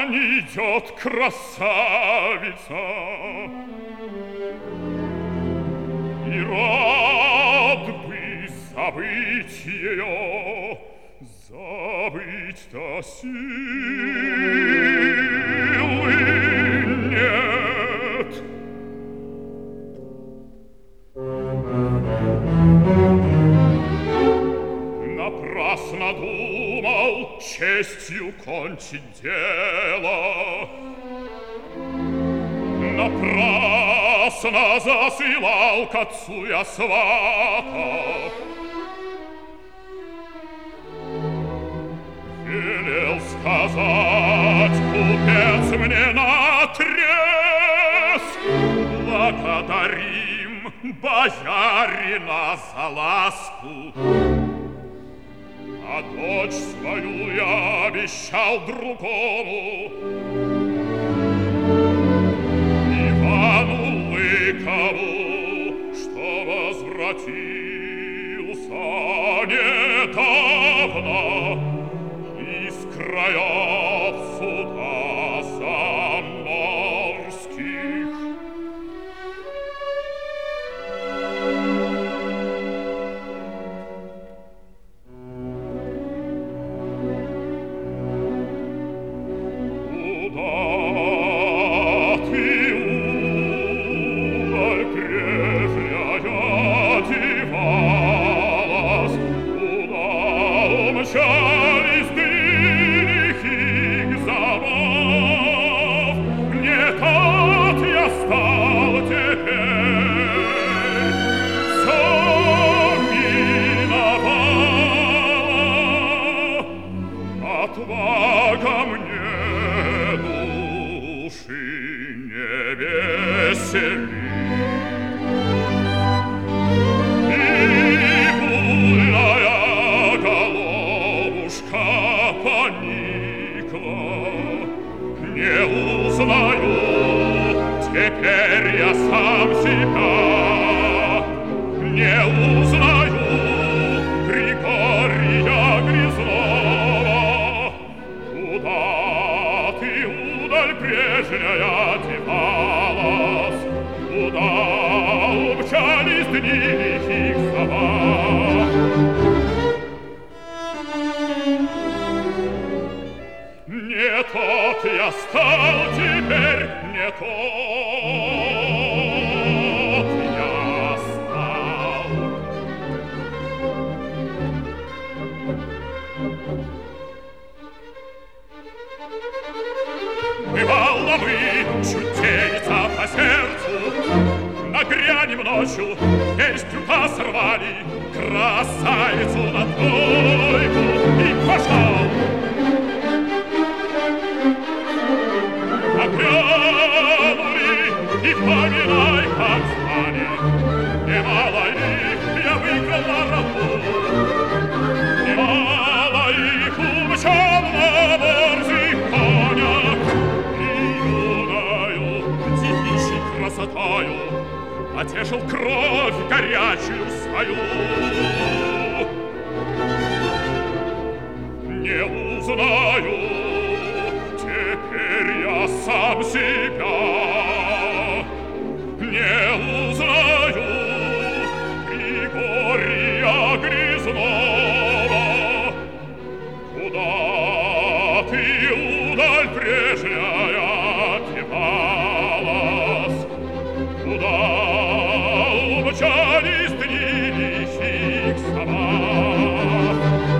не идет красавица. И рад бы забыть ее, забыть-то силы нет. Напрасно думал честью кончить дело, напрасно засылал к отцу я свата. Велел сказать купец мне наотрез: благодарим боярина за ласку, а дочь свою я обещал другому, Ивану Лыкову, что возвратился недавно из краев суда заморских. Отвага мне души не весели, и буйная головушка поникла. Не узнаю теперь я сам себя, не узнаю Григория Грязнова. Куда ты, удаль прежняя, девалась? Куда умчались дни лихих забав? Не тот я стал теперь, не тот я стал. Бывало мы, чуть делится по сердцу, нагрянем ночью, теперь с крюка сорвали красавицу на тройку и пошел. Нагрянули и поминай, как звали. Немало их я выиграл на работу, немало их умчал на борзых конях. И юною, девичьей красотою потешил кровь горячую свою. Не узнаю теперь я сам себя, не узнаю Григория Грязнова. Куда ты, удаль прежняя, девалась? Куда умчались дни лихих забав?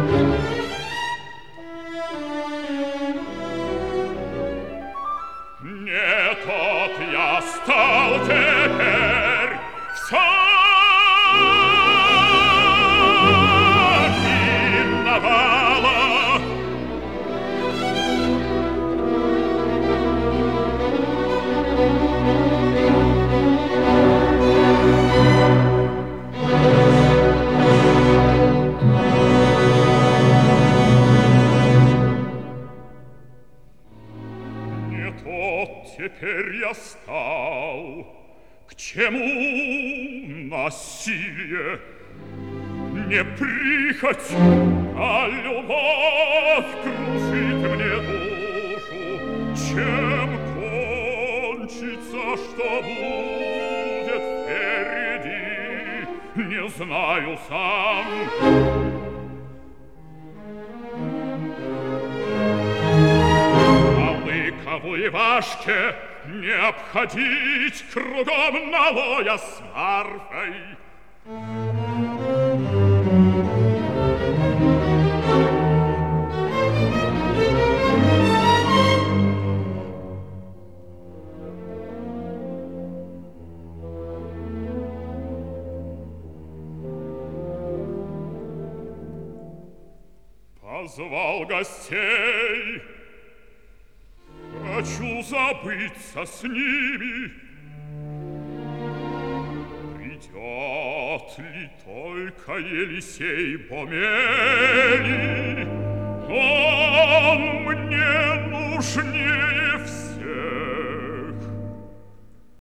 Не тот я стал теперь, все миновало. Не тот теперь я стал, к чему насилие? Не прихоть, а любовь крушит мне душу. чем кончится, что будет впереди, не знаю сам. А лыкову и Вашке не обходить кругом налоя с Марфой. Позвал гостей, хочу забыться с ними. Придет ли только Елисей Бомели, он мне нужнее.